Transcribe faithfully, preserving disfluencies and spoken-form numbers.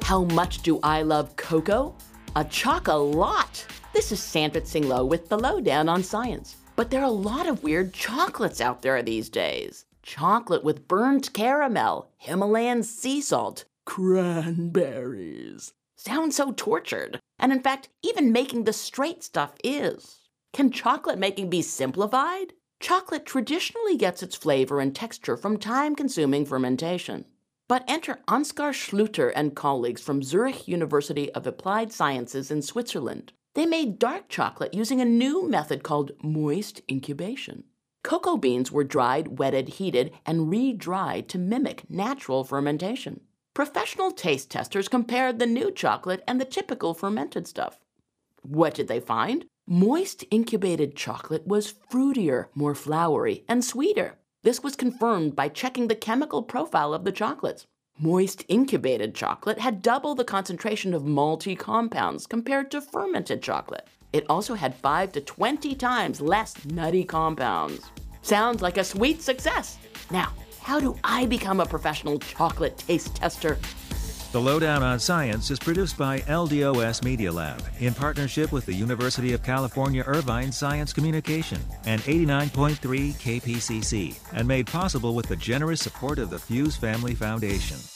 How much do I love cocoa? A chock-a-lot! This is Sanford Singlo with the Lowdown on Science. But there are a lot of weird chocolates out there these days. Chocolate with burnt caramel, Himalayan sea salt, cranberries. Sounds so tortured. And in fact, even making the straight stuff is. Can chocolate making be simplified? Chocolate traditionally gets its flavor and texture from time-consuming fermentation. But enter Ansgar Schluter and colleagues from Zurich University of Applied Sciences in Switzerland. They made dark chocolate using a new method called moist incubation. Cocoa beans were dried, wetted, heated, and re-dried to mimic natural fermentation. Professional taste testers compared the new chocolate and the typical fermented stuff. What did they find? Moist incubated chocolate was fruitier, more floury, and sweeter. This was confirmed by checking the chemical profile of the chocolates. Moist incubated chocolate had double the concentration of malty compounds compared to fermented chocolate. It also had five to twenty times less nutty compounds. Sounds like a sweet success. Now, how do I become a professional chocolate taste tester? The Lowdown on Science is produced by L D O S Media Lab in partnership with the University of California Irvine Science Communication and eighty-nine point three K P C C, and made possible with the generous support of the Fuse Family Foundation.